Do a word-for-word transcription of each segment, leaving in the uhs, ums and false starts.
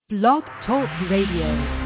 Blog Talk Radio.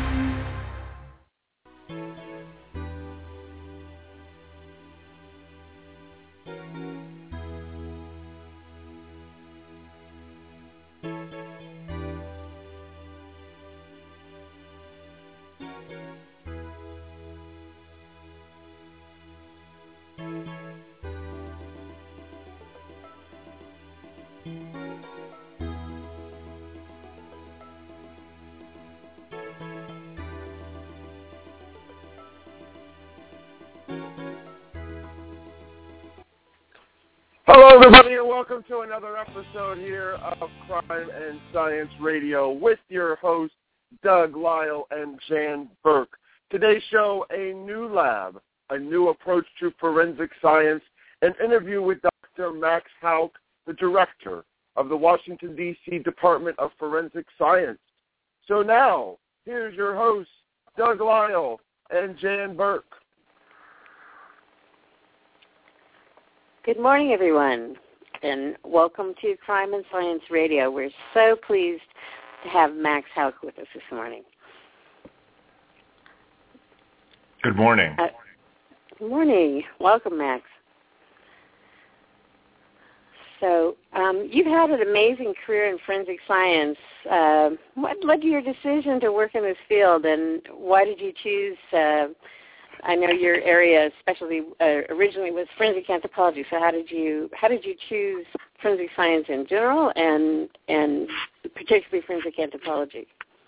Hello, everybody, and welcome to another episode here of Crime and Science Radio with your hosts, Doug Lyle and Jan Burke. Today's show, a new lab, a new approach to forensic science, an interview with Doctor Max Houck, the director of the Washington, D C Department of Forensic Science. So now, here's your hosts, Doug Lyle and Jan Burke. Good morning, everyone, and welcome to Crime and Science Radio. We're so pleased to have Max Houck with us this morning. Good morning. Uh, good morning. Welcome, Max. So um, you've had an amazing career in forensic science. Uh, what led to your decision to work in this field, and why did you choose uh, I know your area specialty uh, originally was forensic anthropology. So how did you how did you choose forensic science in general, and and particularly forensic anthropology?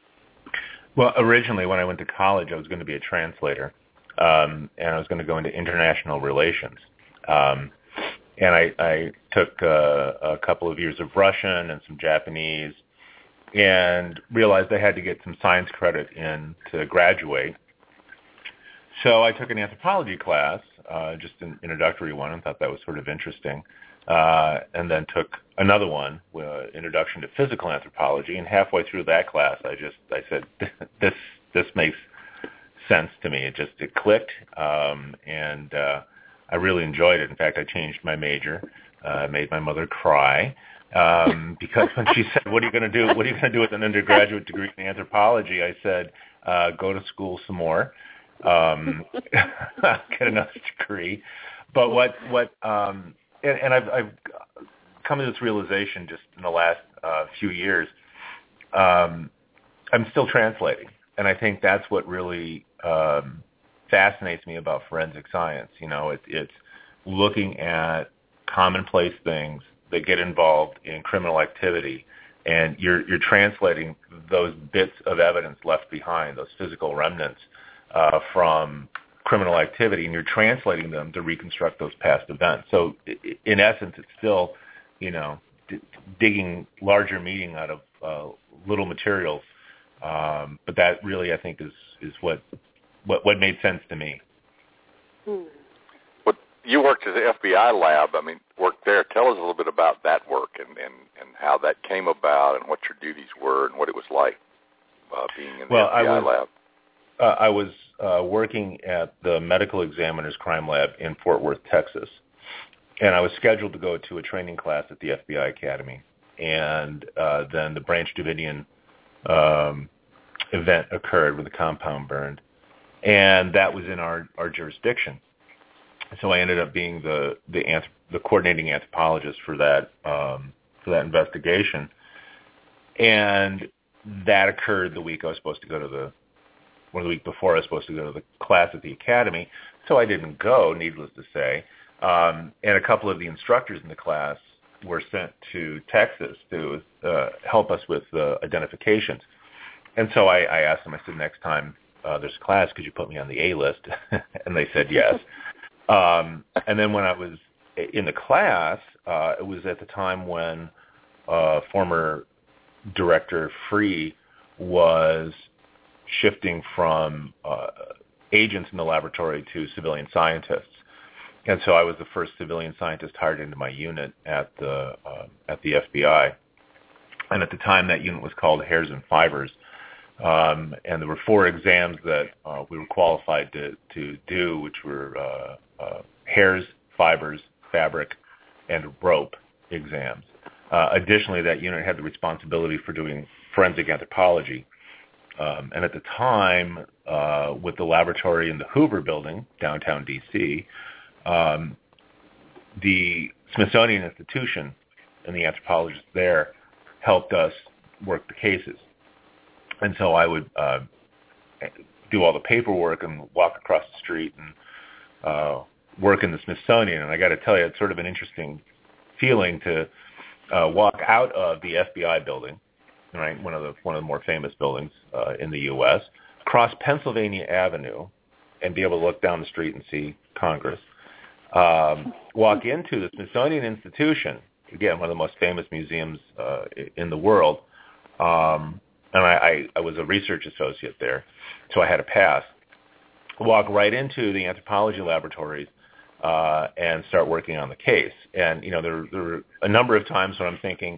Well, originally when I went to college, I was going to be a translator, um, and I was going to go into international relations. Um, and I, I took uh, a couple of years of Russian and some Japanese, and realized I had to get some science credit in to graduate. So I took an anthropology class, uh, just an introductory one, and thought that was sort of interesting. Uh, and then took another one, uh, Introduction to Physical Anthropology. And halfway through that class, I just I said, this this makes sense to me. It just it clicked, um, and uh, I really enjoyed it. In fact, I changed my major, uh, made my mother cry. Um, because when she said, "What are you going to do? What are you going to do with an undergraduate degree in anthropology?" I said, uh, "Go to school some more." um, get another degree. But what, what, um, and, and I've, I've come to this realization just in the last uh, few years, um, I'm still translating. And I think that's what really um, fascinates me about forensic science. You know, it, it's looking at commonplace things that get involved in criminal activity, and you're, you're translating those bits of evidence left behind, those physical remnants, Uh, from criminal activity, and you're translating them to reconstruct those past events. So, in essence, it's still, you know, d- digging larger meaning out of uh, little materials. Um, but that really, I think, is is what what, what made sense to me. Hmm. Well, you worked at the F B I lab. I mean, worked there. Tell us a little bit about that work and, and, and how that came about, and what your duties were, and what it was like uh, being in the well, F B I I was, lab. Uh, I was uh, working at the Medical Examiner's Crime Lab in Fort Worth, Texas, and I was scheduled to go to a training class at the F B I Academy, and uh, then the Branch Davidian um, event occurred where the compound burned, and that was in our, our jurisdiction. So I ended up being the the, anthrop- the coordinating anthropologist for that um, for that investigation, and that occurred the week I was supposed to go to the Or the week before I was supposed to go to the class at the academy, so I didn't go, needless to say. Um, and a couple of the instructors in the class were sent to Texas to uh, help us with uh, identifications. And so I, I asked them, I said, next time uh, there's a class, could you put me on the A list? And they said yes. um, and then when I was in the class, uh, it was at the time when uh, former Director Free was shifting from uh, agents in the laboratory to civilian scientists, and so I was the first civilian scientist hired into my unit at the uh, at the F B I. And at the time, that unit was called Hairs and Fibers, um, and there were four exams that uh, we were qualified to to do, which were uh, uh, hairs, fibers, fabric, and rope exams. Uh, additionally, that unit had the responsibility for doing forensic anthropology. Um, and at the time, uh, with the laboratory in the Hoover Building, downtown D C, um, the Smithsonian Institution and the anthropologists there helped us work the cases. And so I would uh, do all the paperwork and walk across the street and uh, work in the Smithsonian. And I got to tell you, it's sort of an interesting feeling to uh, walk out of the F B I building, right, one of the one of the more famous buildings uh, in the U S, cross Pennsylvania Avenue, and be able to look down the street and see Congress. Um, walk into the Smithsonian Institution, again, one of the most famous museums uh, in the world, um, and I, I, I was a research associate there, so I had a pass. Walk right into the anthropology laboratories uh, and start working on the case. And, you know, there, there were a number of times when I'm thinking,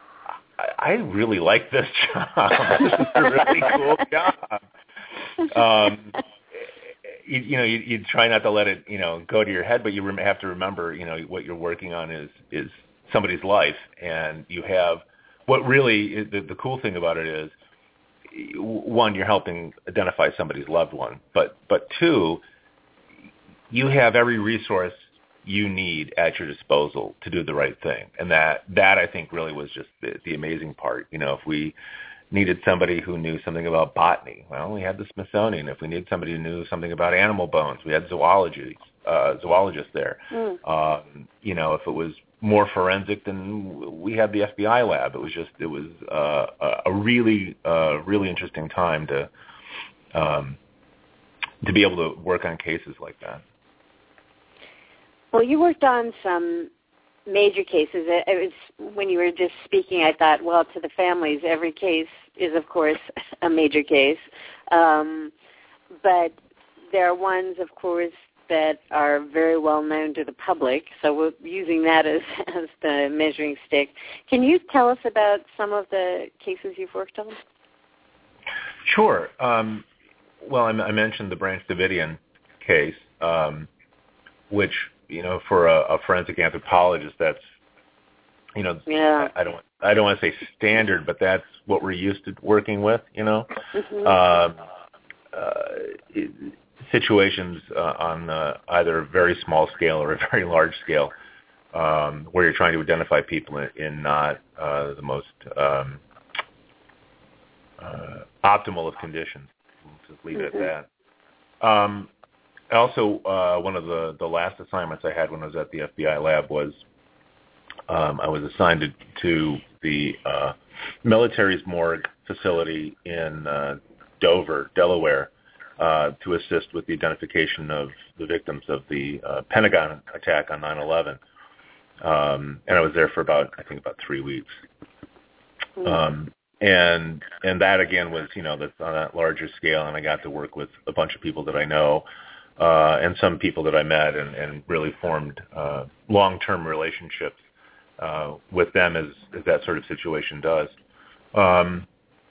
I really like this job. This is a really cool job. Um, you, you know, you, you try not to let it, you know, go to your head, but you rem- have to remember, you know, what you're working on is is somebody's life, and you have what really is, the, the cool thing about it is, one, you're helping identify somebody's loved one, but but two, you have every resource you need at your disposal to do the right thing. And that, that I think really was just the, the amazing part. You know, if we needed somebody who knew something about botany, well, we had the Smithsonian. If we needed somebody who knew something about animal bones, we had zoology, uh, zoologists there. Mm. Um, you know, if it was more forensic, then we had the F B I lab. It was just, it was uh, a really, uh, really interesting time to, um, to be able to work on cases like that. Well, you worked on some major cases. It was, when you were just speaking, I thought, well, to the families, every case is, of course, a major case. Um, but there are ones, of course, that are very well known to the public. So we're using that as, as the measuring stick. Can you tell us about some of the cases you've worked on? Sure. Um, well, I, I mentioned the Branch Davidian case, um, which, you know, for a, a forensic anthropologist, that's, you know, yeah. I, I don't, I don't want to say standard, but that's what we're used to working with, you know. Mm-hmm. Um, uh, it, situations uh, on uh, either a very small scale or a very large scale, um, where you're trying to identify people in, in not uh, the most um, uh, optimal of conditions. We'll just leave it mm-hmm. at that. Um, Also, uh, one of the, the last assignments I had when I was at the F B I lab was um, I was assigned to, to the uh, military's morgue facility in uh, Dover, Delaware, uh, to assist with the identification of the victims of the uh, Pentagon attack on nine eleven. Um, and I was there for about, I think, about three weeks. Mm-hmm. Um, and and that, again, was, you know, that's on that larger scale, and I got to work with a bunch of people that I know. Uh, and some people that I met and, and really formed uh, long-term relationships uh, with them as, as that sort of situation does. Um,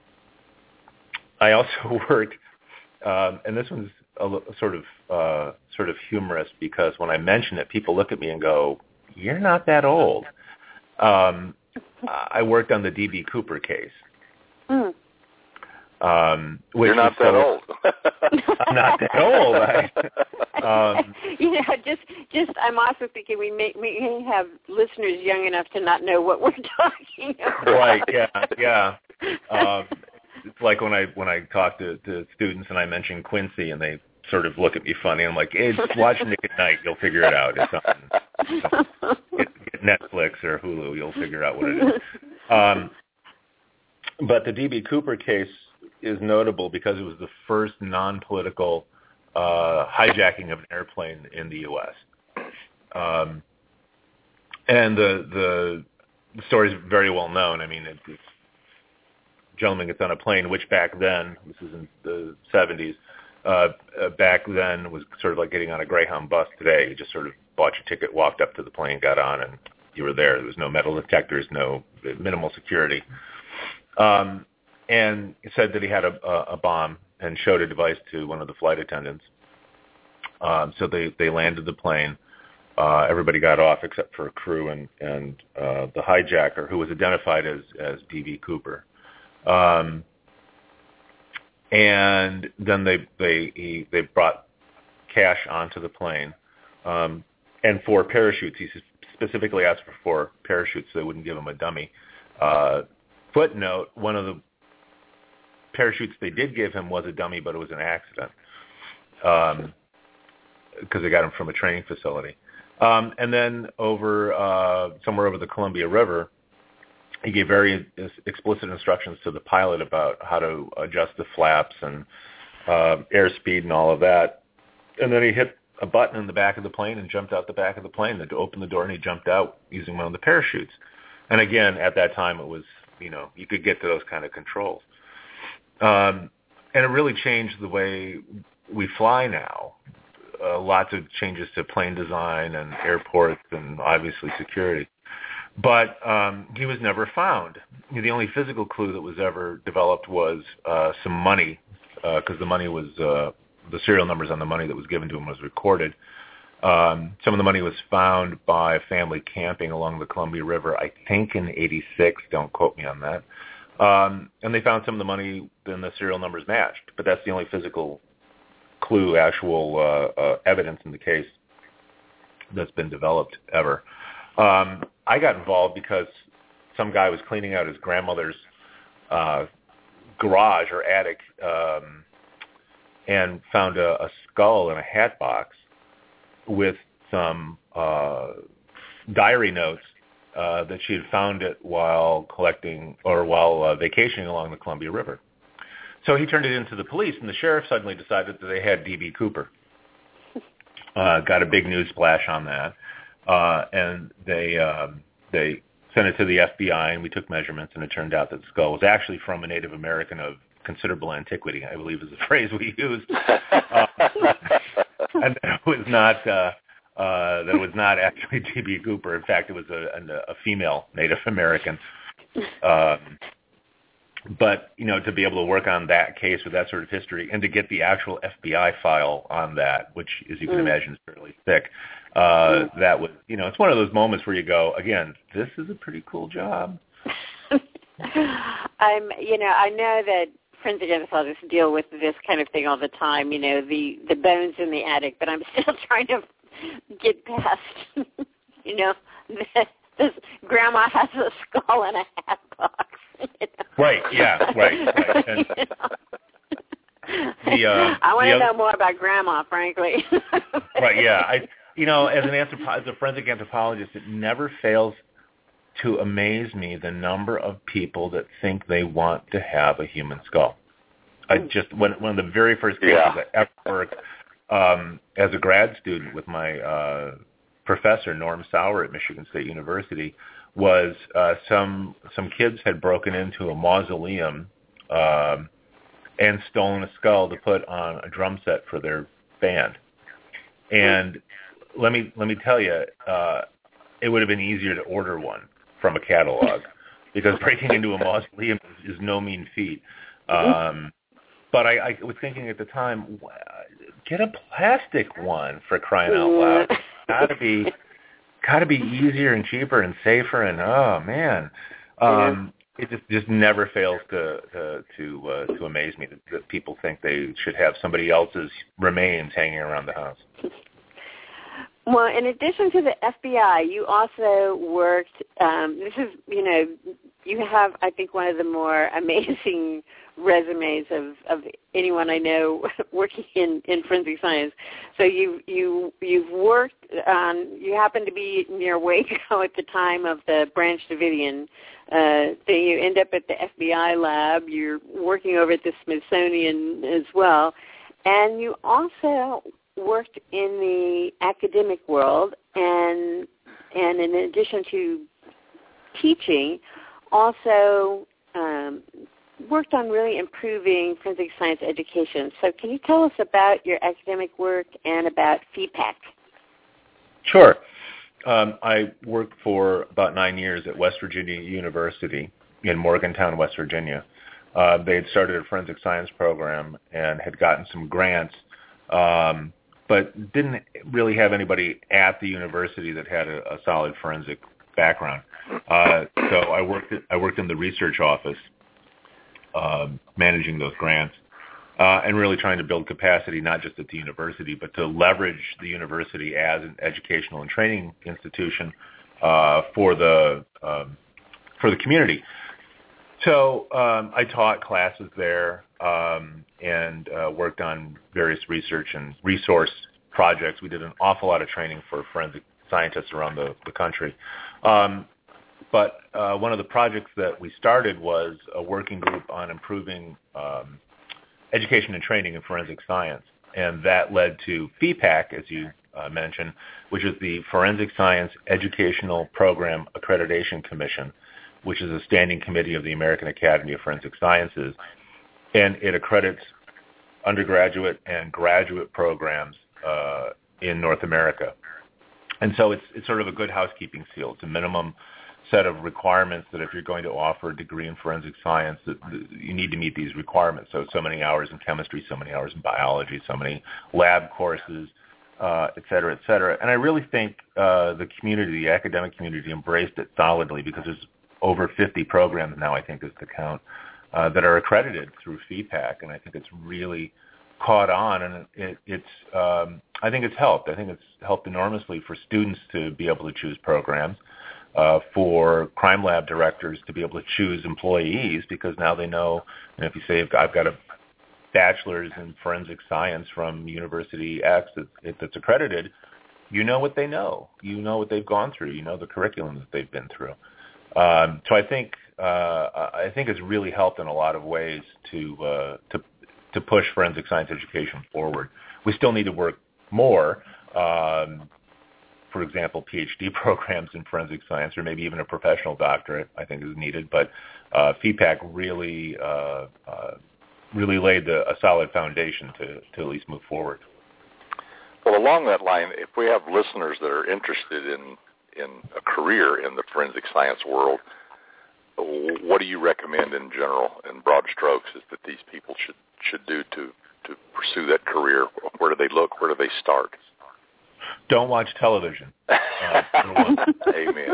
I also worked, um, and this one's a, a sort of uh, sort of humorous because when I mention it, people look at me and go, "You're not that old." Um, I worked on the D B Cooper case. Mm. Um, which You're not that so, old. I'm not that old. I, um, you know, just, just. I'm also thinking we may, may have listeners young enough to not know what we're talking about. Right. Yeah. Yeah. Um, it's like when I when I talk to, to students and I mention Quincy and they sort of look at me funny. I'm like, hey, watch Nick at Night. You'll figure it out. It's something. Get, get Netflix or Hulu. You'll figure out what it is. Um, but the D B Cooper case is notable because it was the first non-political uh, hijacking of an airplane in the U S Um, and the, the the story is very well known. I mean, it, it's a gentleman gets on a plane, which back then, this is in the seventies, uh, back then was sort of like getting on a Greyhound bus today. You just sort of bought your ticket, walked up to the plane, got on, and you were there. There was no metal detectors, no minimal security. Um, and said that he had a, a bomb and showed a device to one of the flight attendants. Um, so they, they landed the plane. Uh, everybody got off except for a crew and, and uh, the hijacker, who was identified as, as D B Cooper. Um, and then they they he, they brought cash onto the plane, um, and four parachutes. He specifically asked for four parachutes so they wouldn't give him a dummy. Uh, footnote, one of the parachutes they did give him was a dummy, but it was an accident um, because they got him from a training facility. Um, and then over uh, somewhere over the Columbia River, he gave very explicit instructions to the pilot about how to adjust the flaps and uh, airspeed and all of that. And then he hit a button in the back of the plane and jumped out the back of the plane. They opened the door and he jumped out using one of the parachutes. And again, at that time, it was, you know, you could get to those kind of controls. Um, and it really changed the way we fly now. Uh, lots of changes to plane design and airports and obviously security. But um, he was never found. The only physical clue that was ever developed was uh, some money, because uh, the money was, uh, the serial numbers on the money that was given to him was recorded. Um, some of the money was found by a family camping along the Columbia River, I think in eighty-six, don't quote me on that. Um, and they found some of the money, then the serial numbers matched. But that's the only physical clue, actual uh, uh, evidence in the case that's been developed ever. Um, I got involved because some guy was cleaning out his grandmother's uh, garage or attic um, and found a, a skull in a hat box with some uh, diary notes uh, that she had found it while collecting or while uh, vacationing along the Columbia River. So he turned it into the police, and the sheriff suddenly decided that they had D B. Cooper. Uh, got a big news splash on that. Uh, and they um, they sent it to the F B I, and we took measurements, and it turned out that the skull was actually from a Native American of considerable antiquity, I believe is the phrase we used. Uh, and that was not uh, uh, that was not actually D B. Cooper. In fact, it was a, a, a female Native American. Um, but you know, to be able to work on that case with that sort of history, and to get the actual F B I file on that, which, as you can mm. imagine, is fairly thick. Uh, that was, you know, it's one of those moments where you go, again, this is a pretty cool job. I'm, you know, I know that forensic anthropologists deal with this kind of thing all the time, you know, the, the bones in the attic, but I'm still trying to get past, you know, this, this grandma has a skull in a hat box. You know? Right, yeah, right, right. And, you know? the, uh, I want to other, know more about grandma, frankly. Right, yeah. I, you know, as an anthropo- as a forensic anthropologist, it never fails to amaze me the number of people that think they want to have a human skull. I just one one of the very first cases yeah. I ever worked um, as a grad student with my uh, professor Norm Sauer at Michigan State University was uh, some some kids had broken into a mausoleum um, and stolen a skull to put on a drum set for their band. And let me let me tell you, uh, it would have been easier to order one from a catalog, because breaking into a mausoleum is, is no mean feat. Um, but I, I was thinking at the time, get a plastic one, for crying out loud. It's gotta be gotta be easier and cheaper and safer. And oh man, um, it just just never fails to to to, uh, to amaze me that, that people think they should have somebody else's remains hanging around the house. Well, in addition to the F B I, you also worked, um, this is, you know, you have, I think, one of the more amazing resumes of, of anyone I know working in, in forensic science. So you, you, you've worked on, you happened to be near Waco at the time of the Branch Davidian uh, thing. You end up at the F B I lab. You're working over at the Smithsonian as well. And you also worked in the academic world, and and in addition to teaching, also um, worked on really improving forensic science education. So can you tell us about your academic work and about F E P A C? Sure. Um, I worked for about nine years at West Virginia University in Morgantown, West Virginia. Uh, they had started a forensic science program and had gotten some grants, um, but didn't really have anybody at the university that had a, a solid forensic background. Uh, so I worked at, I worked in the research office, uh, managing those grants. Uh, and really trying to build capacity not just at the university, but to leverage the university as an educational and training institution uh, for the um, for the community. So um, I taught classes there um, and uh, worked on various research and resource projects. We did an awful lot of training for forensic scientists around the, the country. Um, but uh, one of the projects that we started was a working group on improving um, education and training in forensic science, and that led to F E PAC, as you uh, mentioned, which is the Forensic Science Educational Program Accreditation Commission, which is a standing committee of the American Academy of Forensic Sciences, and it accredits undergraduate and graduate programs uh, in North America. And so it's it's sort of a good housekeeping seal. It's a minimum set of requirements that if you're going to offer a degree in forensic science, that you need to meet these requirements. So so many hours in chemistry, so many hours in biology, so many lab courses, uh, et cetera, et cetera. And I really think uh, the community, the academic community, embraced it solidly because there's over fifty programs now, I think is the count, uh, that are accredited through F E PAC, and I think it's really caught on, and it, it's um, I think it's helped. I think it's helped enormously for students to be able to choose programs. Uh, for crime lab directors to be able to choose employees, because now they know, you know, if you say I've got a bachelor's in forensic science from University X that, that's accredited, you know what they know. You know what they've gone through. You know the curriculum that they've been through. Um, so I think uh, I think it's really helped in a lot of ways to uh, to to push forensic science education forward. We still need to work more. Um, For example, PhD programs in forensic science, or maybe even a professional doctorate, I think is needed. But uh, F E PAC really, uh, uh, really laid the, a solid foundation to, to at least move forward. Well, along that line, if we have listeners that are interested in in a career in the forensic science world, what do you recommend in general, in broad strokes, is that these people should should do to to pursue that career? Where do they look? Where do they start? Don't watch television. Uh, Amen.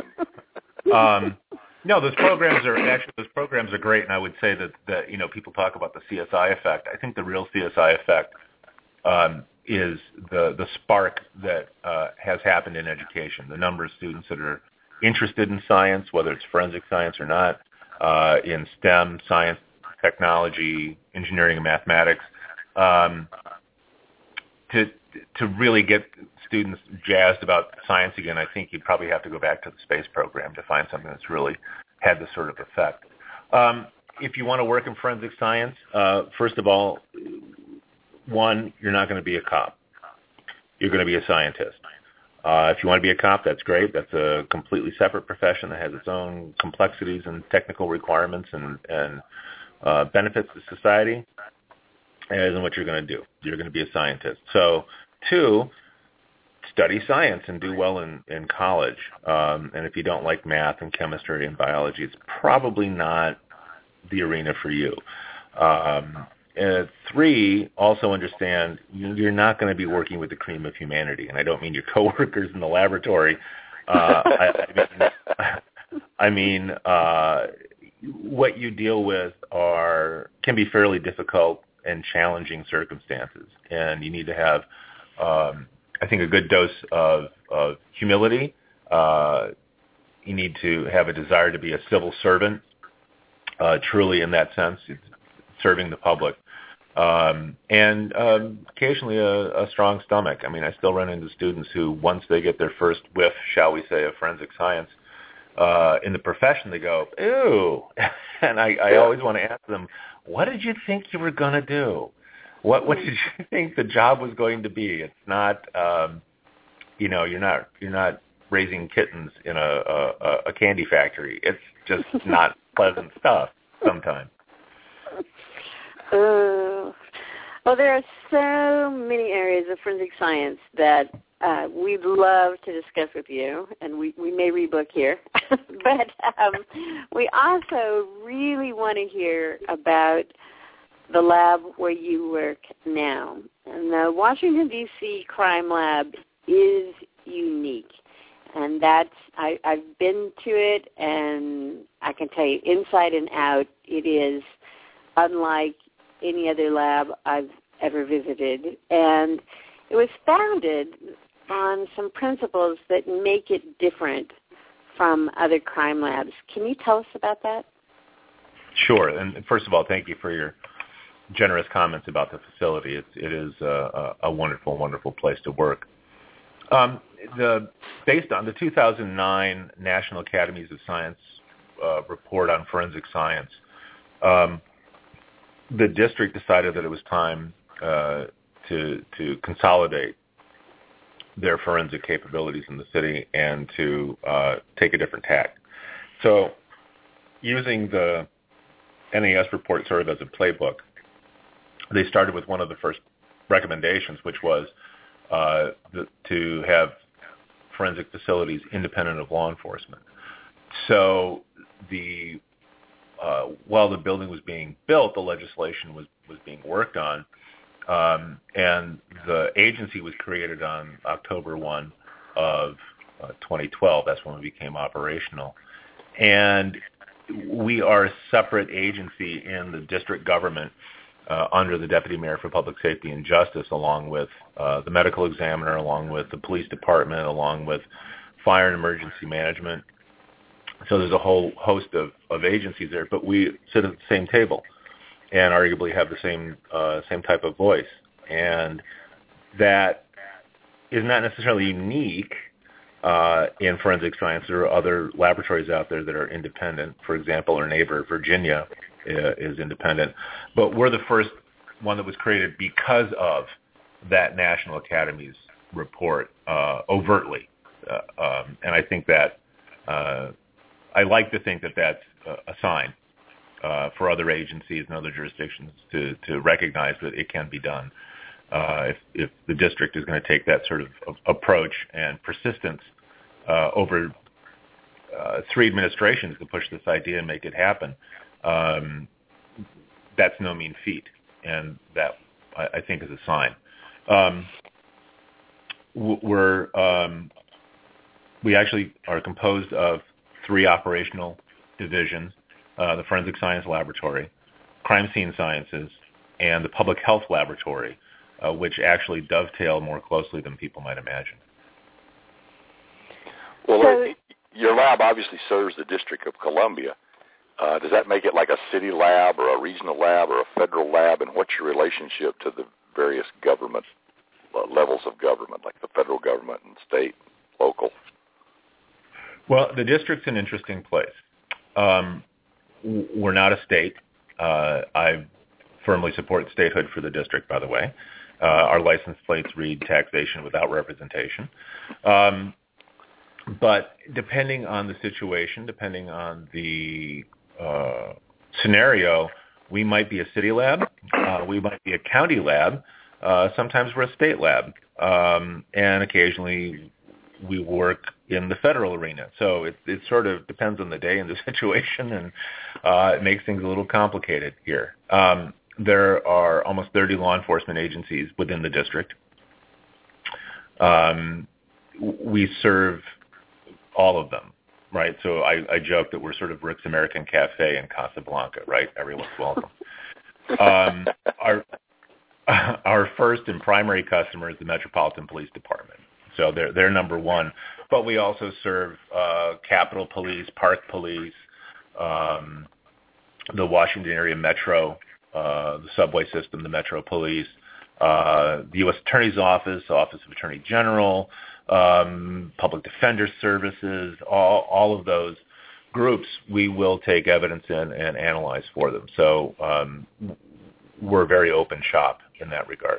Um, no, those programs are actually those programs are great, and I would say that that you know people talk about the C S I effect. I think the real C S I effect um, is the the spark that uh, has happened in education. The number of students that are interested in science, whether it's forensic science or not, uh, in STEM, science, technology, engineering, and mathematics, um, to to really get students jazzed about science again, I think you'd probably have to go back to the space program to find something that's really had this sort of effect. Um, if you want to work in forensic science, uh, first of all, one, you're not going to be a cop. You're going to be a scientist. Uh, if you want to be a cop, that's great. That's a completely separate profession that has its own complexities and technical requirements and, and uh, benefits to society. It isn't what you're going to do. You're going to be a scientist. So, two, study science and do well in, in college. Um, and if you don't like math and chemistry and biology, it's probably not the arena for you. Um, and three, also understand you're not going to be working with the cream of humanity. And I don't mean your coworkers in the laboratory. Uh, I, I mean, I mean uh, what you deal with are can be fairly difficult and challenging circumstances. And you need to have um, I think a good dose of, of humility. Uh, you need to have a desire to be a civil servant, uh, truly in that sense, serving the public, um, and um, occasionally a, a strong stomach. I mean, I still run into students who, once they get their first whiff, shall we say, of forensic science uh, in the profession, they go, ew. And I, I always want to ask them, what did you think you were going to do? What what did you think the job was going to be? It's not, um, you know, you're not you're not raising kittens in a, a, a candy factory. It's just not pleasant stuff sometimes. Uh, well, there are so many areas of forensic science that uh, we'd love to discuss with you, and we, we may rebook here. But um, we also really want to hear about the lab where you work now. And the Washington, D C crime lab is unique. And that's, I, I've been to it, and I can tell you inside and out, it is unlike any other lab I've ever visited. And it was founded on some principles that make it different from other crime labs. Can you tell us about that? Sure. And first of all, thank you for your generous comments about the facility. It's, it is a, a wonderful, wonderful place to work. Um, the based on the two thousand nine National Academies of Science uh, report on forensic science, um, the district decided that it was time uh, to to consolidate their forensic capabilities in the city and to uh, take a different tack. So, using the N A S report sort of as a playbook, they started with one of the first recommendations, which was uh, the, to have forensic facilities independent of law enforcement. So the uh, while the building was being built, the legislation was, was being worked on, um, and the agency was created on October first of uh, twenty twelve. That's when we became operational. And we are a separate agency in the district government uh, under the Deputy Mayor for Public Safety and Justice, along with uh, the medical examiner, along with the police department, along with fire and emergency management. So there's a whole host of, of agencies there, but we sit at the same table and arguably have the same uh, same type of voice. And that is not necessarily unique uh, in forensic science. There are other laboratories out there that are independent. For example, our neighbor, Virginia, uh, is independent. But we're the first one that was created because of that National Academies report uh, overtly. Uh, um, and I think that uh, I like to think that that's a sign uh, for other agencies and other jurisdictions to, to recognize that it can be done. Uh, if, if the district is going to take that sort of, of approach and persistence uh, over uh, three administrations to push this idea and make it happen, um, that's no mean feat, and that I, I think is a sign. Um, we're um, we actually are composed of three operational divisions: uh, the Forensic Science Laboratory, Crime Scene Sciences, and the Public Health Laboratory, uh, which actually dovetail more closely than people might imagine. Well, so, your lab obviously serves the District of Columbia. Uh, does that make it like a city lab or a regional lab or a federal lab? And what's your relationship to the various government uh, levels of government, like the federal government and state, local? Well, the district's an interesting place. Um, we're not a state. Uh, I firmly support statehood for the district, by the way. Uh, our license plates read taxation without representation. Um, but depending on the situation, depending on the uh, scenario, we might be a city lab, uh, we might be a county lab, uh, sometimes we're a state lab, um, and occasionally we work in the federal arena. So it, it sort of depends on the day and the situation, and uh, it makes things a little complicated here. Um, there are almost thirty law enforcement agencies within the district. Um, we serve all of them, right? So I, I joke that we're sort of Rick's American Cafe in Casablanca, right? Everyone's welcome. um, our our first and primary customer is the Metropolitan Police Department. So they're they're number one. But we also serve uh, Capitol Police, Park Police, um, the Washington area Metro, uh, the subway system, the Metro Police, uh, the U S Attorney's Office, Office of Attorney General, um, Public Defender Services, all all of those groups we will take evidence in and analyze for them. So um, we're a very open shop in that regard.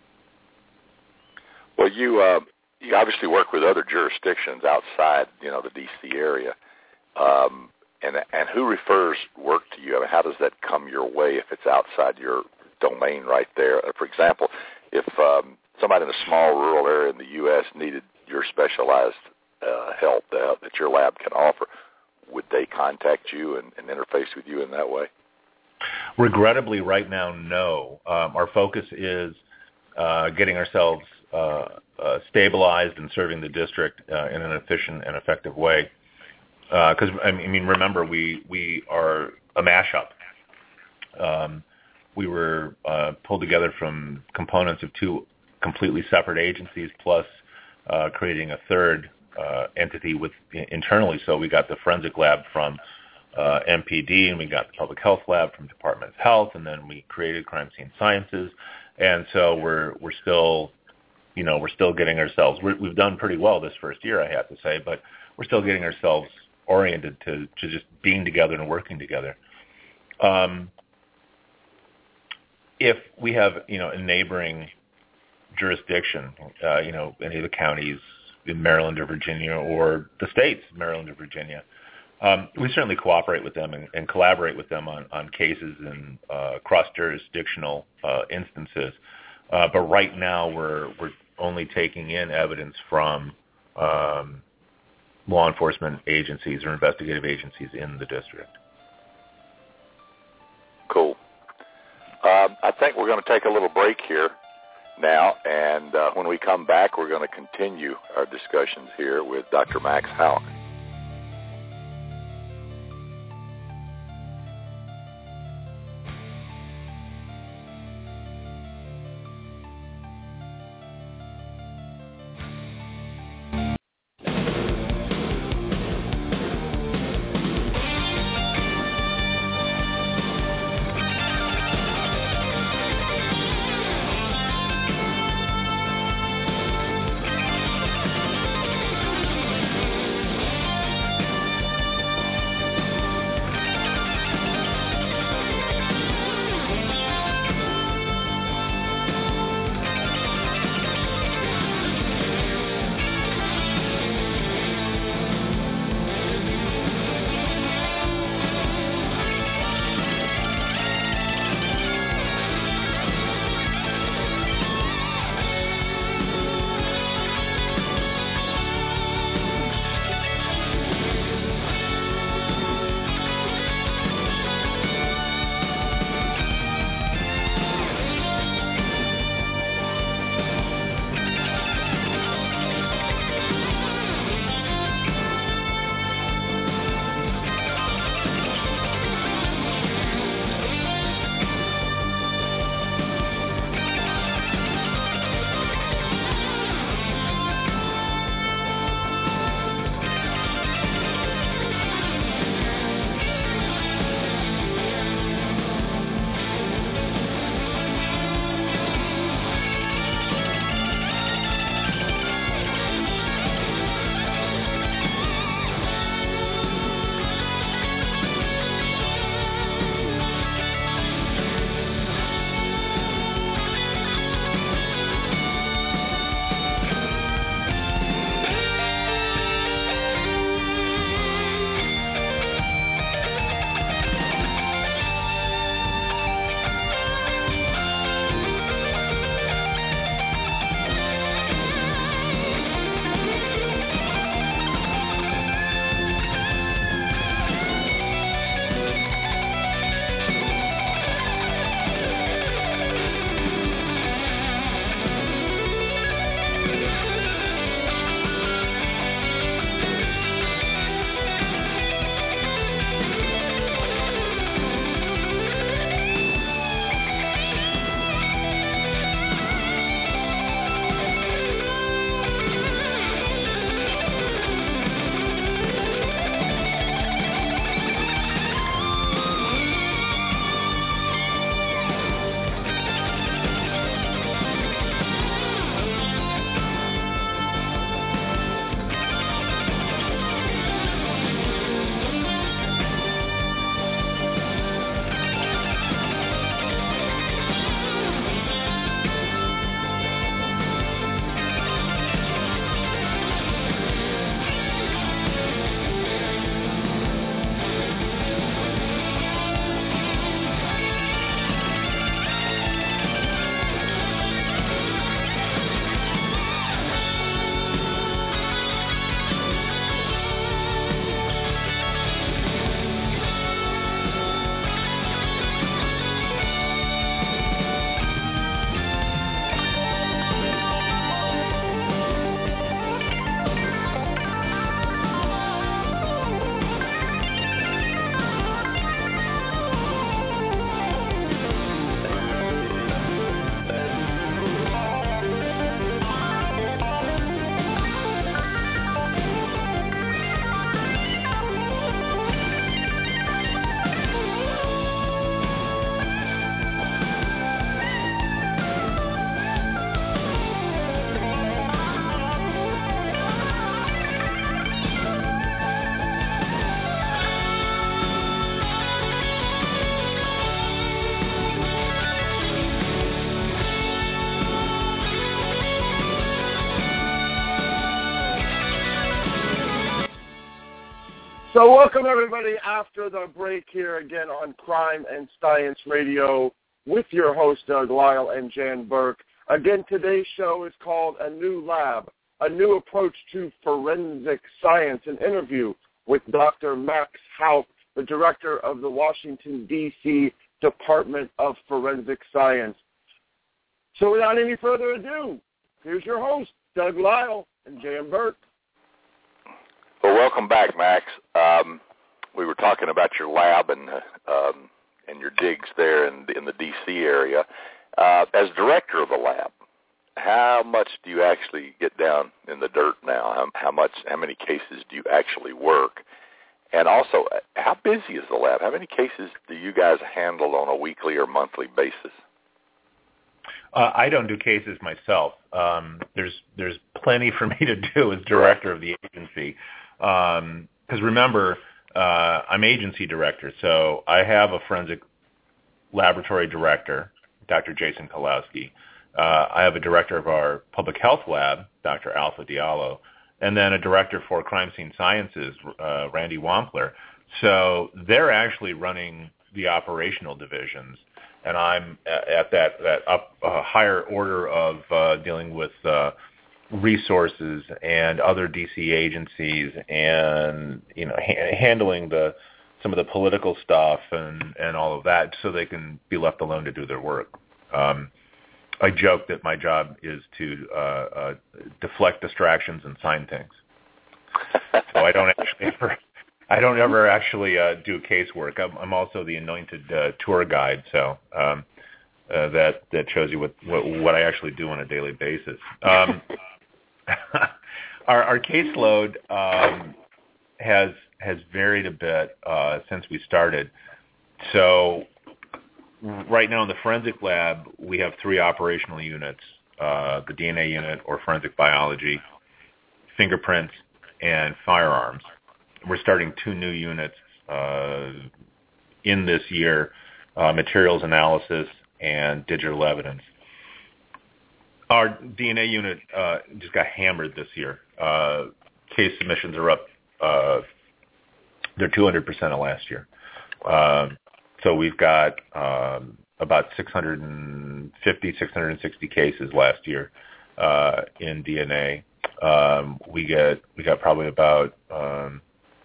Well, you uh, you obviously work with other jurisdictions outside, you know, the D C area, um, and and who refers work to you? I mean, how does that come your way if it's outside your domain right there? For example, if um, somebody in a small rural area in the U S needed your specialized uh, help that, that your lab can offer, would they contact you and, and interface with you in that way? Regrettably, right now, no. Um, our focus is uh, getting ourselves uh, uh, stabilized and serving the district uh, in an efficient and effective way. Because, uh, I mean, remember, we, we are a mashup. Um, we were uh, pulled together from components of two completely separate agencies, plus uh, creating a third uh, entity with internally. So we got the forensic lab from uh, M P D, and we got the public health lab from Department of Health, and then we created Crime Scene Sciences. And so we're we're still, you know, we're still getting ourselves. We're, we've done pretty well this first year, I have to say, but we're still getting ourselves oriented to, to just being together and working together. Um, if we have, you know, a neighboring jurisdiction, uh, you know, any of the counties in Maryland or Virginia, or the states, Maryland or Virginia, um, we certainly cooperate with them and, and collaborate with them on, on cases and uh, cross-jurisdictional uh, instances. Uh, but right now, we're we're only taking in evidence from um, law enforcement agencies or investigative agencies in the district. Cool. Um, I think we're going to take a little break here now, and uh, when we come back, we're going to continue our discussions here with Doctor Max Houck. So welcome, everybody, after the break here again on Crime and Science Radio with your host, Doug Lyle and Jan Burke. Again, today's show is called A New Lab, a new approach to forensic science, an interview with Doctor Max Haupt, the director of the Washington, D C Department of Forensic Science. So without any further ado, here's your host, Doug Lyle and Jan Burke. Well, welcome back, Max. Um, we were talking about your lab and uh, um, and your digs there in, in the D C area. Uh, as director of the lab, how much do you actually get down in the dirt now? How, how much? How many cases do you actually work? And also, how busy is the lab? How many cases do you guys handle on a weekly or monthly basis? Uh, I don't do cases myself. Um, there's there's plenty for me to do as director of the agency. Because um, remember, uh, I'm agency director, so I have a forensic laboratory director, Doctor Jason Kalowski. Uh, I have a director of our public health lab, Doctor Alpha Diallo, and then a director for crime scene sciences, uh, Randy Wampler. So they're actually running the operational divisions, and I'm at that, that up uh, higher order of uh, dealing with uh, resources and other D C agencies, and you know, ha- handling the some of the political stuff and, and all of that, so they can be left alone to do their work. Um, I joke that my job is to uh, uh, deflect distractions and sign things. So I don't actually ever, I don't ever actually uh, do casework. I'm, I'm also the anointed uh, tour guide, so um, uh, that that shows you what, what what I actually do on a daily basis. Um, our, our caseload um, has has varied a bit uh, since we started. So right now in the forensic lab, we have three operational units, uh, the D N A unit or forensic biology, fingerprints, and firearms. We're starting two new units uh, in this year, uh, materials analysis and digital evidence. Our D N A unit uh, just got hammered this year. Uh, case submissions are up. Uh, they're two hundred percent of last year. Um, so we've got um, about six hundred fifty, six hundred sixty cases last year uh, in D N A. Um, we get we got probably about um,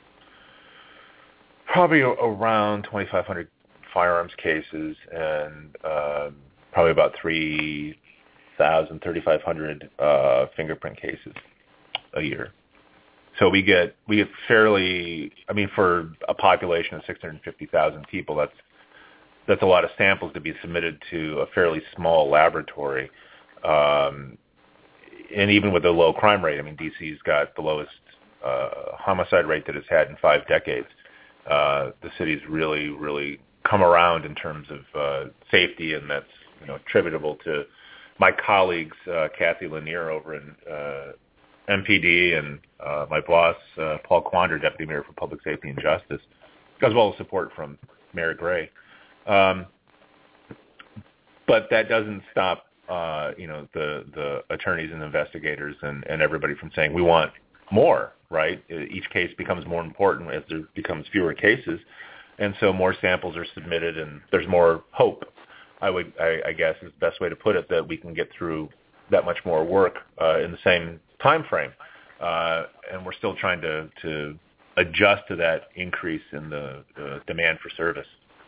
probably around twenty-five hundred firearms cases and um, probably about three thousand, thirty-five hundred uh, fingerprint cases a year. So we get we get fairly. I mean, for a population of six hundred fifty thousand people, that's that's a lot of samples to be submitted to a fairly small laboratory. Um, and even with a low crime rate, I mean, D C's got the lowest uh, homicide rate that it's had in five decades. Uh, the city's really, really come around in terms of uh, safety, and that's you know attributable to my colleagues, uh, Kathy Lanier over in uh, M P D, and uh, my boss, uh, Paul Quander, Deputy Mayor for Public Safety and Justice, as well as support from Mayor Gray. Um, but that doesn't stop, uh, you know, the, the attorneys and investigators and, and everybody from saying we want more, right? Each case becomes more important as there becomes fewer cases, and so more samples are submitted, and there's more hope. I would, I, I guess, is the best way to put it, that we can get through that much more work uh, in the same time frame, uh, and we're still trying to, to adjust to that increase in the uh, demand for service.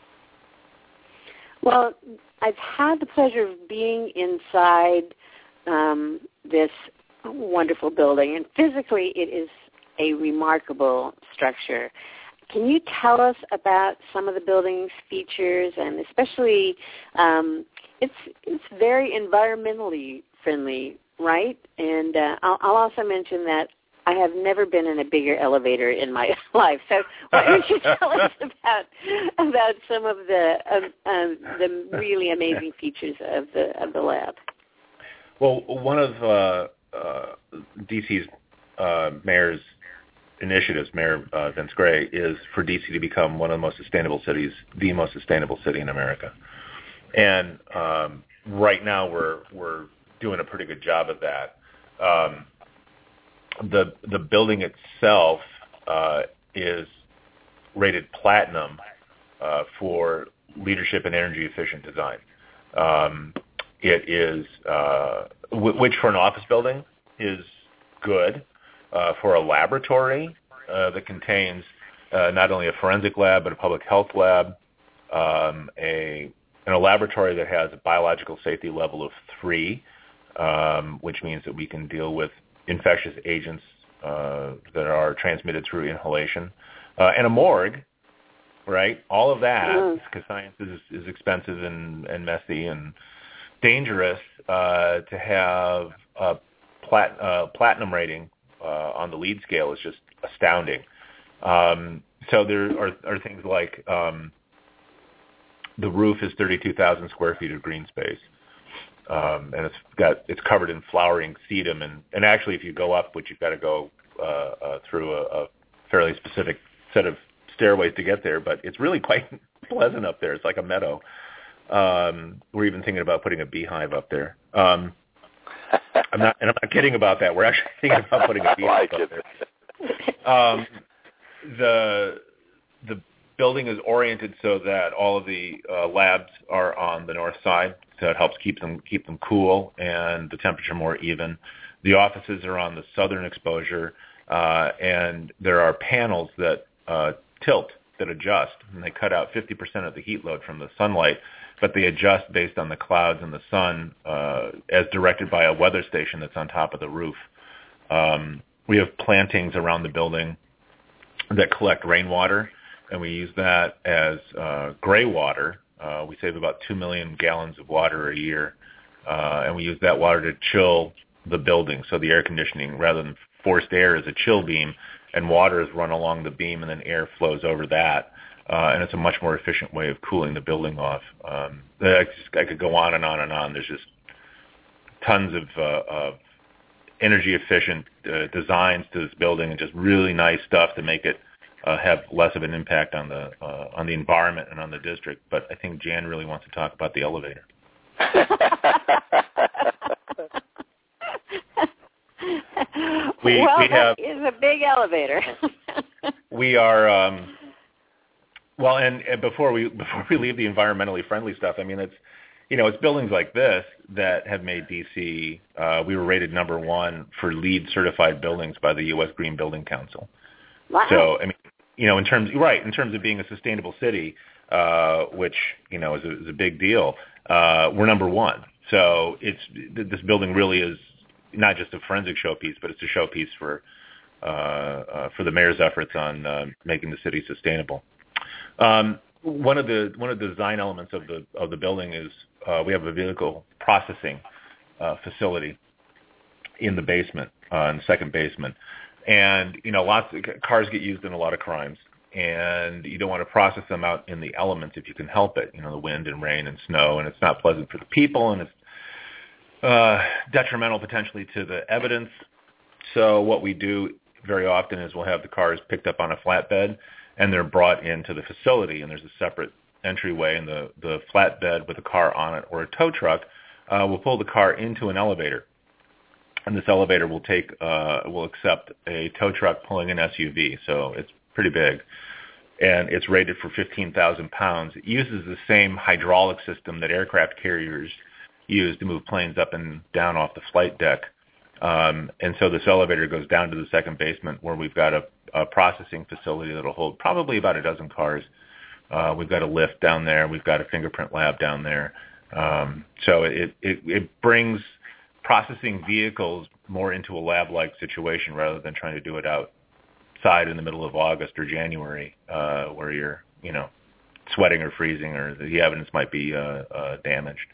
Well, I've had the pleasure of being inside um, this wonderful building, and physically it is a remarkable structure. Can you tell us about some of the building's features, and especially um, it's it's very environmentally friendly, right? And uh, I'll, I'll also mention that I have never been in a bigger elevator in my life. So why don't you tell us about about some of the um, um, the really amazing features of the of the lab? Well, one of uh, uh, D C's uh, mayor's initiatives, Mayor uh, Vince Gray, is for D C to become one of the most sustainable cities, the most sustainable city in America. And um, right now, we're we're doing a pretty good job of that. Um, the the building itself uh, is rated platinum uh, for leadership and energy efficient design. Um, it is, uh, w- which for an office building is good. Uh, for a laboratory uh, that contains uh, not only a forensic lab but a public health lab, um, a and a laboratory that has a biological safety level of three, um, which means that we can deal with infectious agents uh, that are transmitted through inhalation, uh, and a morgue, right? All of that, because science is, is expensive and, and messy and dangerous, uh, to have a plat, uh, platinum rating uh, on the LEED scale is just astounding. Um, so there are, are things like um, the roof is thirty-two thousand square feet of green space, um, and it's got it's covered in flowering sedum. And, and actually, if you go up, which you've got to go uh, uh, through a, a fairly specific set of stairways to get there, but it's really quite pleasant up there. It's like a meadow. Um, we're even thinking about putting a beehive up there. Um, I'm not, and I'm not kidding about that. We're actually thinking about putting a beehive like up there. Um, the the building is oriented so that all of the uh, labs are on the north side, so it helps keep them keep them cool and the temperature more even. The offices are on the southern exposure, uh, and there are panels that uh, tilt, that adjust, and they cut out fifty percent of the heat load from the sunlight, but they adjust based on the clouds and the sun uh, as directed by a weather station that's on top of the roof. Um, we have plantings around the building that collect rainwater, and we use that as uh, gray water. Uh, we save about two million gallons of water a year, uh, and we use that water to chill the building. So the air conditioning, rather than forced air, is a chill beam, and water is run along the beam, and then air flows over that. Uh, and it's a much more efficient way of cooling the building off. Um, I, just, I could go on and on and on. There's just tons of, uh, of energy-efficient uh, designs to this building, and just really nice stuff to make it uh, have less of an impact on the uh, on the environment and on the district. But I think Jan really wants to talk about the elevator. we well, we have that is a big elevator. we are. Um, Well, and, and before we before we leave the environmentally friendly stuff, I mean, it's you know it's buildings like this that have made D C. Uh, we were rated number one for LEED certified buildings by the U S Green Building Council. Wow. So I mean, you know, in terms right in terms of being a sustainable city, uh, which you know is a, is a big deal. Uh, we're number one. So it's this building really is not just a forensic showpiece, but it's a showpiece for uh, uh, for the mayor's efforts on uh, making the city sustainable. Um, one of the one of the design elements of the of the building is uh, we have a vehicle processing uh, facility in the basement, uh, in the second basement, and you know lots of cars get used in a lot of crimes, and you don't want to process them out in the elements if you can help it. You know, the wind and rain and snow, and it's not pleasant for the people, and it's uh, detrimental potentially to the evidence. So what we do very often is we'll have the cars picked up on a flatbed, and they're brought into the facility, and there's a separate entryway, and the, the flatbed with a car on it or a tow truck uh, will pull the car into an elevator. And this elevator will take, uh, will accept a tow truck pulling an S U V, so it's pretty big. And it's rated for fifteen thousand pounds. It uses the same hydraulic system that aircraft carriers use to move planes up and down off the flight deck. Um, and so this elevator goes down to the second basement where we've got a, a processing facility that will hold probably about a dozen cars. Uh, we've got a lift down there. We've got a fingerprint lab down there. Um, so it, it, it brings processing vehicles more into a lab-like situation rather than trying to do it outside in the middle of August or January uh, where you're, you know, sweating or freezing or the evidence might be uh, uh, damaged.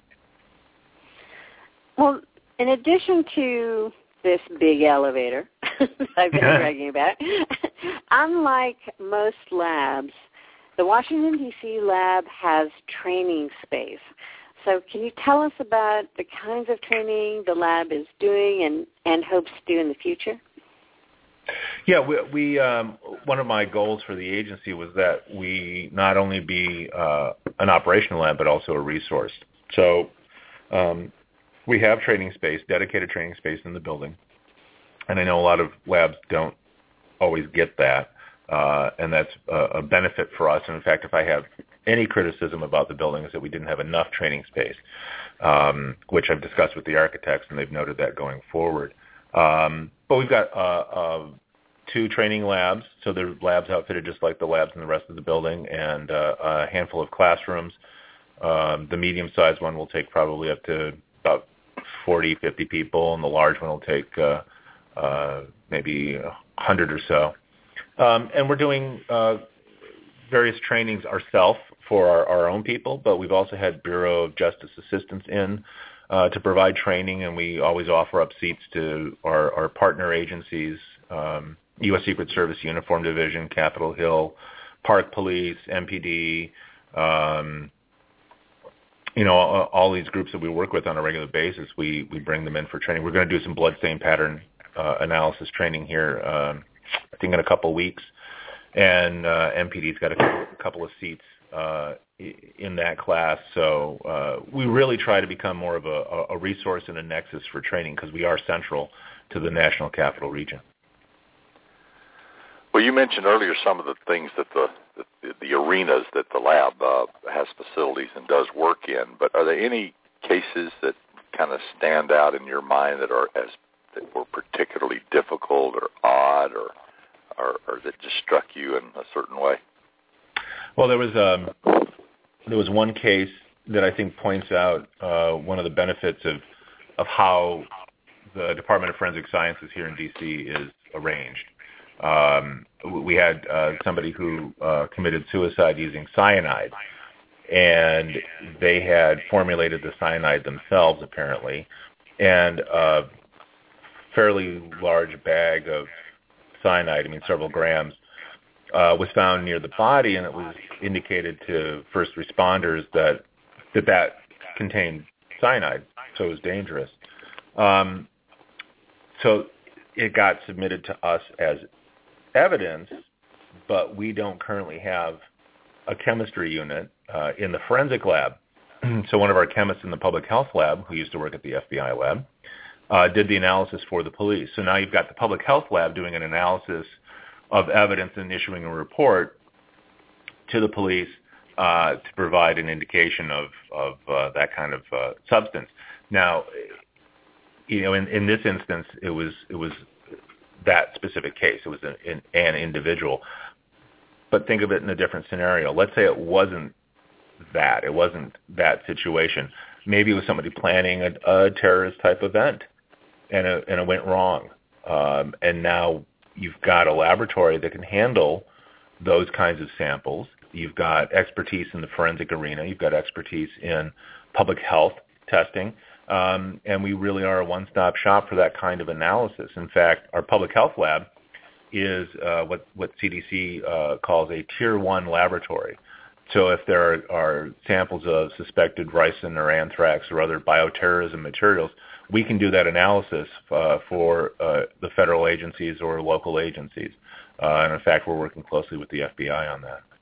Well, in addition to this big elevator I've been bragging about, unlike most labs, the Washington, D C lab has training space. So can you tell us about the kinds of training the lab is doing and, and hopes to do in the future? Yeah, we, we um, one of my goals for the agency was that we not only be uh, an operational lab, but also a resource. So um, we have training space, dedicated training space in the building, and I know a lot of labs don't always get that. uh, and that's a, a benefit for us. And in fact, if I have any criticism about the building, is that we didn't have enough training space, um, which I've discussed with the architects, and they've noted that going forward. Um, but we've got uh, uh, two training labs, so the labs outfitted just like the labs in the rest of the building, and uh, a handful of classrooms. Um, the medium-sized one will take probably up to about forty, fifty people, and the large one will take uh, uh, maybe one hundred or so. Um, and we're doing uh, various trainings ourselves for our, our own people, but we've also had Bureau of Justice assistants in uh, to provide training, and we always offer up seats to our, our partner agencies, um, U S Secret Service Uniform Division, Capitol Hill, Park Police, M P D, um, you know, all, all these groups that we work with on a regular basis, we, we bring them in for training. We're going to do some bloodstain pattern uh, analysis training here, um, I think in a couple of weeks, and uh, M P D's got a couple, a couple of seats uh, in that class. So uh, we really try to become more of a, a resource and a nexus for training, because we are central to the National Capital Region. Well, you mentioned earlier some of the things that the the, the arenas that the lab uh, has facilities and does work in, but are there any cases that kind of stand out in your mind that are as that were particularly difficult or odd, or or, or that just struck you in a certain way? Well, there was um, there was one case that I think points out uh, one of the benefits of of how the Department of Forensic Sciences here in D C is arranged. Um, we had uh, somebody who uh, committed suicide using cyanide, and they had formulated the cyanide themselves, apparently, and a fairly large bag of cyanide, I mean several grams, uh, was found near the body, and it was indicated to first responders that that, that contained cyanide, so it was dangerous. Um, so it got submitted to us as evidence, but we don't currently have a chemistry unit uh, in the forensic lab. So one of our chemists in the public health lab, who used to work at the F B I lab, uh, did the analysis for the police. So now you've got the public health lab doing an analysis of evidence and issuing a report to the police uh, to provide an indication of, of uh, that kind of uh, substance. Now, you know, in, in this instance, it was it was that specific case. It was an, an individual. But think of it in a different scenario. Let's say it wasn't that. It wasn't that situation. Maybe it was somebody planning a, a terrorist type event, and it, and it went wrong. Um, and now you've got a laboratory that can handle those kinds of samples. You've got expertise in the forensic arena. You've got expertise in public health testing. Um, and we really are a one-stop shop for that kind of analysis. In fact, our public health lab is uh, what, what C D C uh, calls a tier one laboratory. So if there are, are samples of suspected ricin or anthrax or other bioterrorism materials, we can do that analysis uh, for uh, the federal agencies or local agencies. Uh, and in fact, we're working closely with the F B I on that.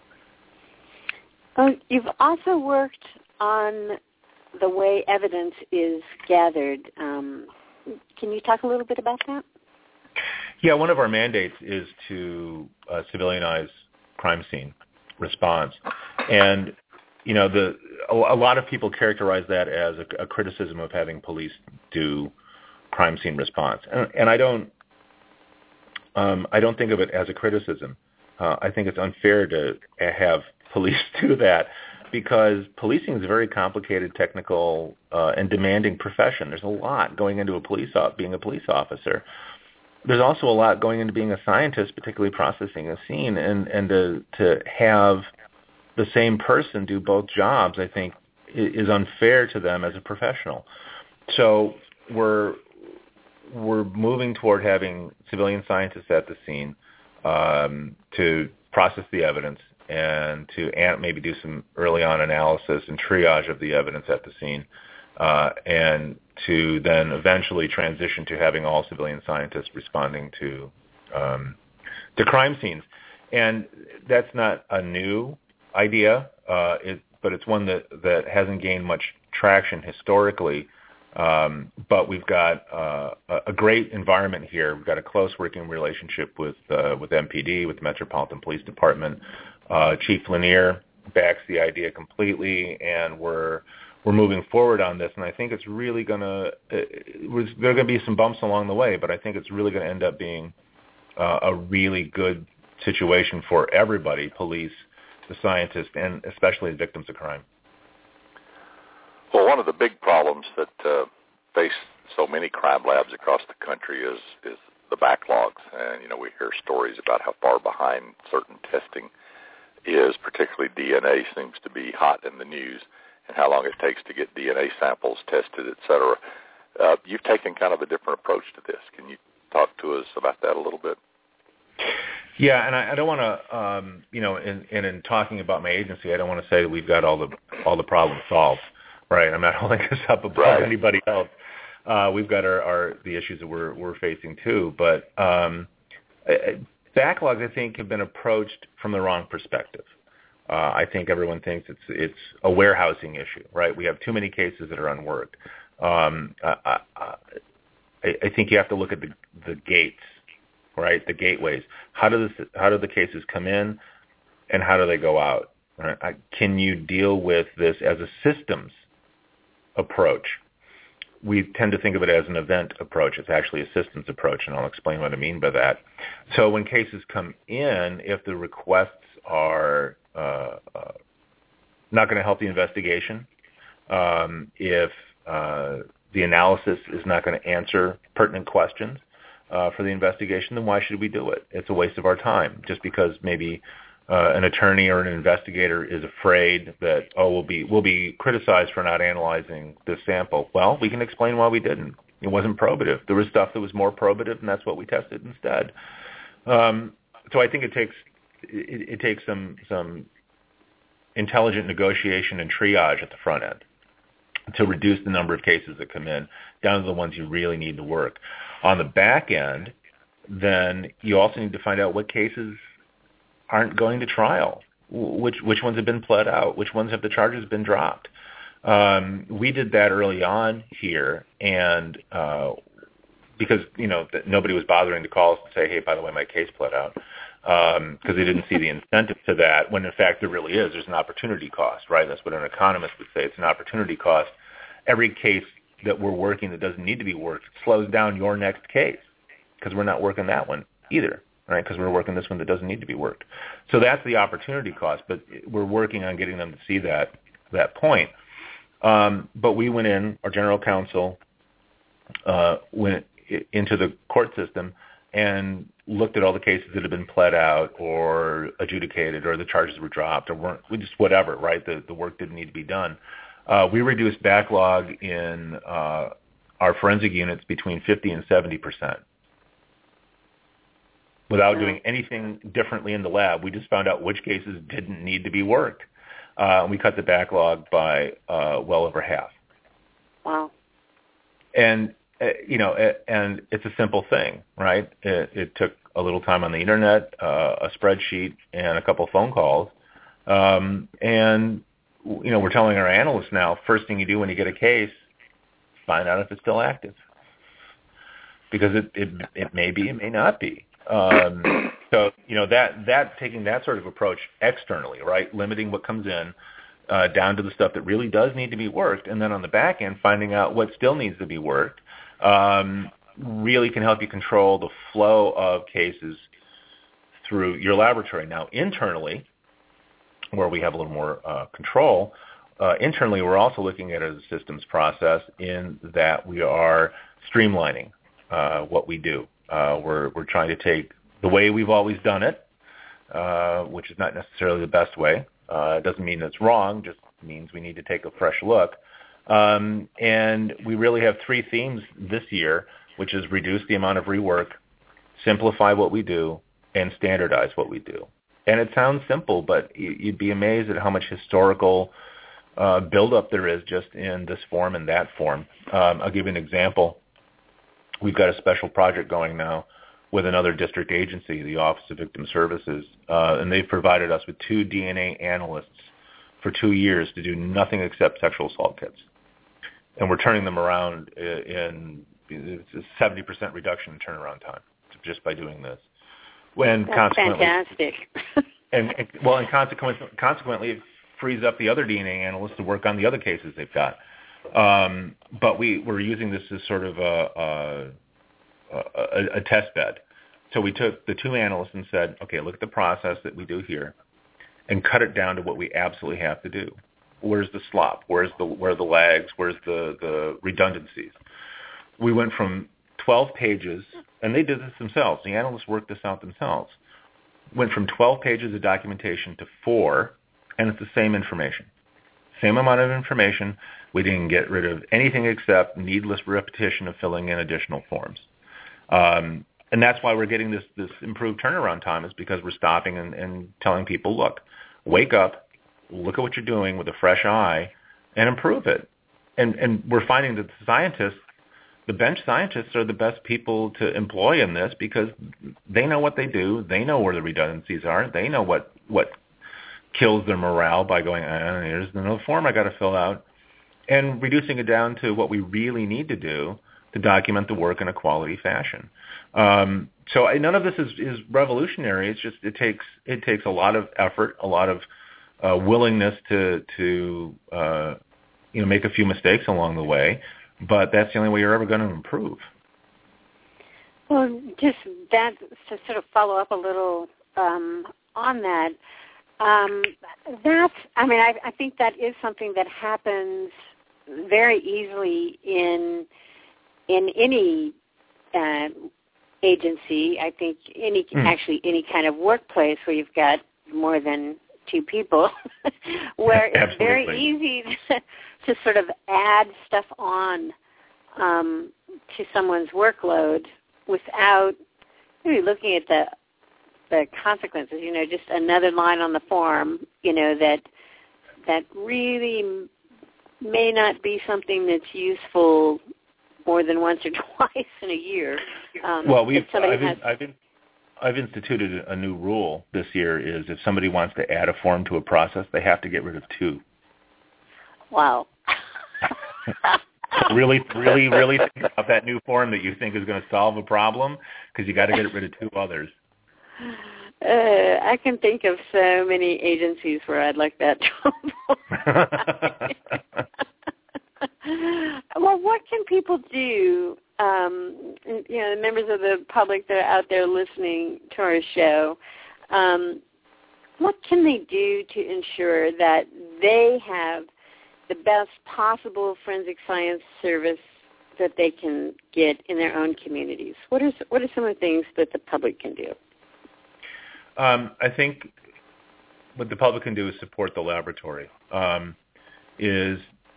Oh, you've also worked on the way evidence is gathered. Um, can you talk a little bit about that? Yeah, one of our mandates is to uh, civilianize crime scene response. And, you know, the a, a lot of people characterize that as a, a criticism of having police do crime scene response. And, and I don't um, I don't think of it as a criticism. Uh, I think it's unfair to have police do that, because policing is a very complicated, technical, uh, and demanding profession. There's a lot going into a police op- being a police officer. There's also a lot going into being a scientist, particularly processing a scene, and, and to, to have the same person do both jobs, I think, is unfair to them as a professional. So we're we're moving toward having civilian scientists at the scene um, to process the evidence and to maybe do some early on analysis and triage of the evidence at the scene, uh, and to then eventually transition to having all civilian scientists responding to um, to crime scenes. And that's not a new idea, uh, it, but it's one that, that hasn't gained much traction historically Um, but we've got uh, a great environment here. We've got a close working relationship with uh, with M P D, with the Metropolitan Police Department. Uh, Chief Lanier backs the idea completely, and we're we're moving forward on this. And I think it's really going to there's going to be some bumps along the way, but I think it's really going to end up being uh, a really good situation for everybody: police, the scientists, and especially the victims of crime. Well, one of the big problems that uh, face so many crime labs across the country is is the backlogs. And, you know, we hear stories about how far behind certain testing is, particularly D N A seems to be hot in the news, and how long it takes to get D N A samples tested, et cetera. Uh, you've taken kind of a different approach to this. Can you talk to us about that a little bit? Yeah, and I, I don't want to, um, you know, in, in, in talking about my agency, I don't want to say that we've got all the all the problems solved. Right, I'm not holding this up above right. anybody else. Uh, we've got our, our the issues that we're we're facing too. But um, backlogs, I think, have been approached from the wrong perspective. Uh, I think everyone thinks it's it's a warehousing issue. Right, we have too many cases that are unworked. Um, I, I, I think you have to look at the the gates, right? The gateways. How do this how do the cases come in, and how do they go out? Right? Can you deal with this as a systems approach? We tend to think of it as an event approach. It's actually a systems approach, and I'll explain what I mean by that. So when cases come in, if the requests are uh, uh, not going to help the investigation, um, if uh, the analysis is not going to answer pertinent questions uh, for the investigation, then why should we do it? It's a waste of our time, just because maybe Uh, an attorney or an investigator is afraid that, oh, we'll be we'll be criticized for not analyzing this sample. Well, we can explain why we didn't. It wasn't probative. There was stuff that was more probative, and that's what we tested instead. Um, so I think it takes it, it takes some some intelligent negotiation and triage at the front end to reduce the number of cases that come in down to the ones you really need to work. On the back end, then you also need to find out what cases aren't going to trial, which which ones have been pled out, which ones have the charges been dropped. Um, we did that early on here, and uh, because you know that nobody was bothering to call us and say, hey, by the way, my case pled out, because um, they didn't see the incentive to that, when in fact there really is. There's an opportunity cost, right? That's what an economist would say. It's an opportunity cost. Every case that we're working that doesn't need to be worked slows down your next case, because we're not working that one either. Right, because we're working this one that doesn't need to be worked. So that's the opportunity cost, but we're working on getting them to see that that point. Um, but we went in, our general counsel uh, went into the court system and looked at all the cases that had been pled out or adjudicated, or the charges were dropped, or weren't, just whatever, right? The, the work didn't need to be done. Uh, we reduced backlog in uh, our forensic units between fifty and seventy percent. Without doing anything differently in the lab. We just found out which cases didn't need to be worked. Uh, and we cut the backlog by uh, well over half. Wow. And, uh, you know, it, and it's a simple thing, right? It, it took a little time on the Internet, uh, a spreadsheet, and a couple phone calls. Um, and, you know, we're telling our analysts now, first thing you do when you get a case, find out if it's still active. Because it, it, it may be, it may not be. Um, so, you know, that, that taking that sort of approach externally, right, limiting what comes in uh, down to the stuff that really does need to be worked, and then on the back end finding out what still needs to be worked, um, really can help you control the flow of cases through your laboratory. Now, internally, where we have a little more uh, control, uh, internally we're also looking at it as a systems process in that we are streamlining uh, what we do. Uh, we're we're trying to take the way we've always done it, uh, which is not necessarily the best way. Uh, it doesn't mean it's wrong, just means we need to take a fresh look. Um, and we really have three themes this year, which is reduce the amount of rework, simplify what we do, and standardize what we do. And it sounds simple, but you'd be amazed at how much historical uh, buildup there is just in this form and that form. Um, I'll give you an example. We've got a special project going now with another district agency, the Office of Victim Services, uh, and they've provided us with two D N A analysts for two years to do nothing except sexual assault kits. and we're turning them around in, in it's a seventy percent reduction in turnaround time just by doing this. When That's consequently, fantastic. and, and well, and consequently, consequently, it frees up the other D N A analysts to work on the other cases they've got. Um, but we we're using this as sort of a, a, a, a test bed. So we took the two analysts and said, okay, look at the process that we do here, and cut it down to what we absolutely have to do. Where's the slop? Where's the where are the lags? Where's the, the redundancies? We went from twelve pages, and they did this themselves. The analysts worked this out themselves. Went from twelve pages of documentation to four, and it's the same information. Same amount of information. We didn't get rid of anything except needless repetition of filling in additional forms. Um, and that's why we're getting this, this improved turnaround time, is because we're stopping and, and telling people, look, wake up, look at what you're doing with a fresh eye, and improve it. And, and we're finding that the scientists, the bench scientists, are the best people to employ in this because they know what they do. They know where the redundancies are. They know what, what kills their morale by going, ah, here's another form I got to fill out, and reducing it down to what we really need to do to document the work in a quality fashion. Um, so I, none of this is, is revolutionary. It's just it takes it takes a lot of effort, a lot of uh, willingness to to uh, you know make a few mistakes along the way. But that's the only way you're ever going to improve. Well, just that to sort of follow up a little um, on that. Um, that's I mean I, I think that is something that happens very easily in in any uh, agency. I think any mm. actually any kind of workplace where you've got more than two people, where it's very easy to, to sort of add stuff on um, to someone's workload without maybe looking at the the consequences. You know, just another line on the form. You know that that really may not be something that's useful more than once or twice in a year. Um, well, we've I've, has... I've, been, I've instituted a new rule this year. Is if somebody wants to add a form to a process, they have to get rid of two. Wow. really, really, really think about that new form that you think is going to solve a problem, because you got to get rid of two others. Uh, I can think of so many agencies where I'd like that trouble. Well, what can people do, um, you know, members of the public that are out there listening to our show, um, what can they do to ensure that they have the best possible forensic science service that they can get in their own communities? What are, what are some of the things that the public can do? Um, I think what the public can do is support the laboratory, um, is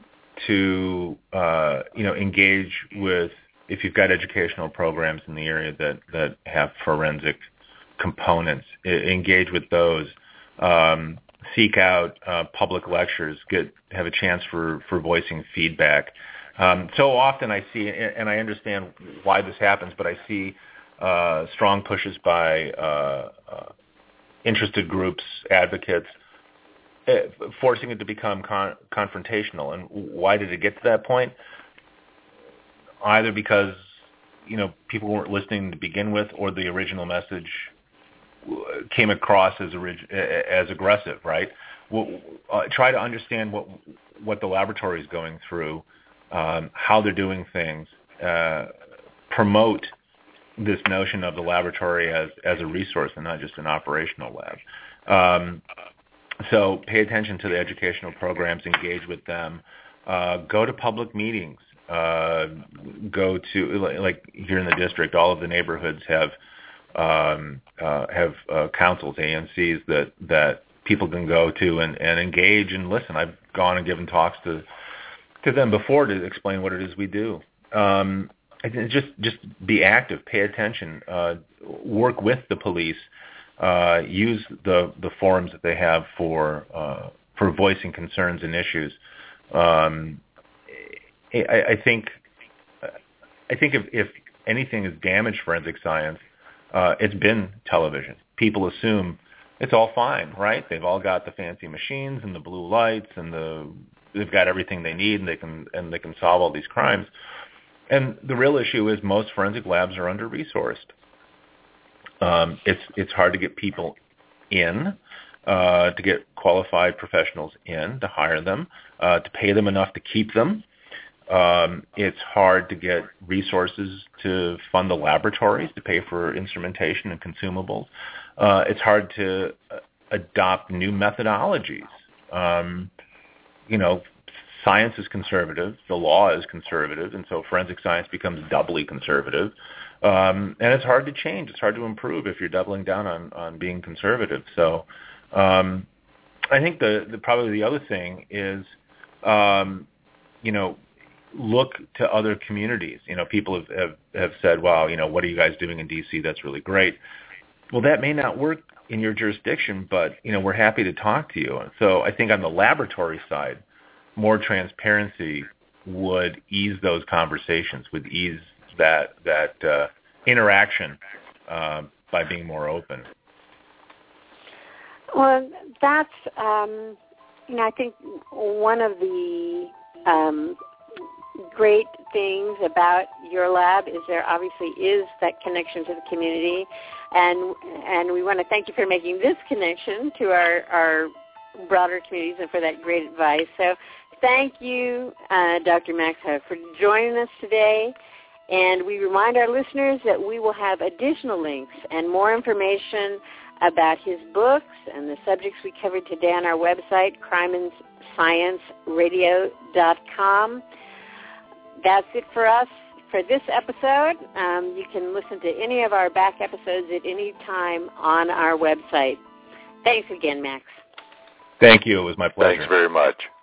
to, uh, you know, engage with, if you've got educational programs in the area that, that have forensic components, I- engage with those, um, seek out uh, public lectures, get have a chance for, for voicing feedback. Um, so often I see, and I understand why this happens, but I see uh, strong pushes by uh, uh, interested groups, advocates, uh, forcing it to become con- confrontational. And why did it get to that point? Either because, you know, people weren't listening to begin with, or the original message came across as orig- as aggressive, right? We'll, uh, try to understand what what the laboratory is going through, um, how they're doing things, uh, promote this notion of the laboratory as, as a resource and not just an operational lab. Um, so pay attention to the educational programs, engage with them, uh, go to public meetings, uh, go to, like here in the district, all of the neighborhoods have um, uh, have uh, councils, A N Cs that, that people can go to and, and engage and listen. I've gone and given talks to to them before to explain what it is we do. Um, I think just just be active, pay attention, uh, work with the police, uh, use the, the forums that they have for uh, for voicing concerns and issues. Um, I, I think I think if, if anything has damaged forensic science, uh, it's been television. People assume it's all fine, right? They've all got the fancy machines and the blue lights and the they've got everything they need and they can and they can solve all these crimes. And the real issue is most forensic labs are under-resourced. Um, it's it's hard to get people in, uh, to get qualified professionals in, to hire them, uh, to pay them enough to keep them. Um, it's hard to get resources to fund the laboratories, to pay for instrumentation and consumables. Uh, it's hard to uh, adopt new methodologies. Um, you know, science is conservative, the law is conservative, and so forensic science becomes doubly conservative. Um, and it's hard to change. It's hard to improve if you're doubling down on, on being conservative. So um, I think the, the probably the other thing is, um, you know, look to other communities. You know, people have, have, have said, wow, you know, what are you guys doing in D C? That's really great. Well, that may not work in your jurisdiction, but, you know, we're happy to talk to you. So I think on the laboratory side, more transparency would ease those conversations, would ease that that uh, interaction uh, by being more open. Well, that's, um, you know, I think one of the um, great things about your lab is there obviously is that connection to the community, and and we want to thank you for making this connection to our, our broader communities and for that great advice. So thank you, uh, Doctor Max Hug, for joining us today. And we remind our listeners that we will have additional links and more information about his books and the subjects we covered today on our website, crime and science radio dot com. That's it for us for this episode. Um, you can listen to any of our back episodes at any time on our website. Thanks again, Max. Thank you. It was my pleasure. Thanks very much.